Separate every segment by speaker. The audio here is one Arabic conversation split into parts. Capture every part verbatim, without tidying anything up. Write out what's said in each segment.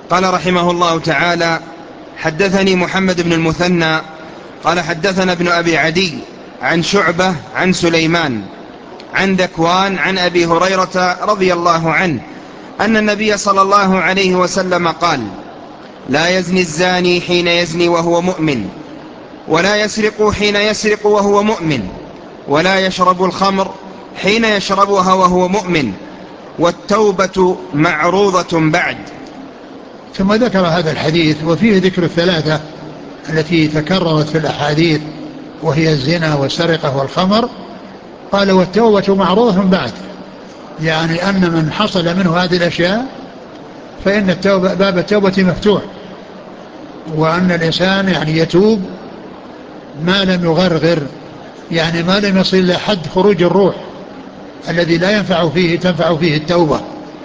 Speaker 1: قال رحمه الله تعالى: حدثني محمد بن المثنى قال حدثنا ابن أبي عدي عن شعبة عن سليمان عن ذكوان عن أبي هريرة رضي الله عنه أن النبي صلى الله عليه وسلم قال: لا يزني الزاني حين يزني وهو مؤمن، ولا يسرق حين يسرق وهو مؤمن، ولا يشرب الخمر حين يشربها وهو مؤمن، والتوبة معروضة بعد.
Speaker 2: ثم ذكر هذا الحديث وفيه ذكر الثلاثة التي تكررت في الأحاديث، وهي الزنا والسرقة والخمر. قال: والتوبة معروضة بعد، يعني أن من حصل منه هذه الأشياء فإن التوبة باب التوبة مفتوح، وأن الإنسان يعني يتوب ما لم يغرغر، يعني ما لم يصل إلى حد خروج الروح الذي لا ينفع فيه تنفع فيه التوبة.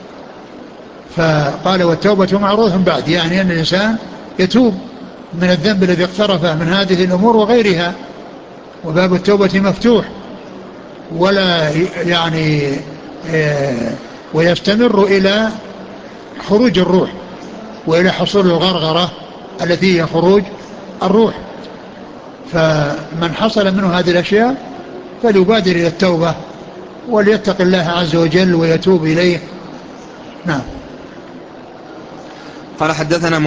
Speaker 2: فقال: والتوبة معروضة بعد، يعني أن الإنسان يتوب من الذنب الذي اقترفه من هذه الأمور وغيرها، وباب التوبة مفتوح، ولا يعني ويستمر إلى خروج الروح وإلى حصول الغرغرة التي هي خروج الروح. فمن حصل منه هذه الأشياء فليبادر إلى التوبة وليتق الله عز وجل ويتوب إليه. نعم.
Speaker 1: قال: حدثنا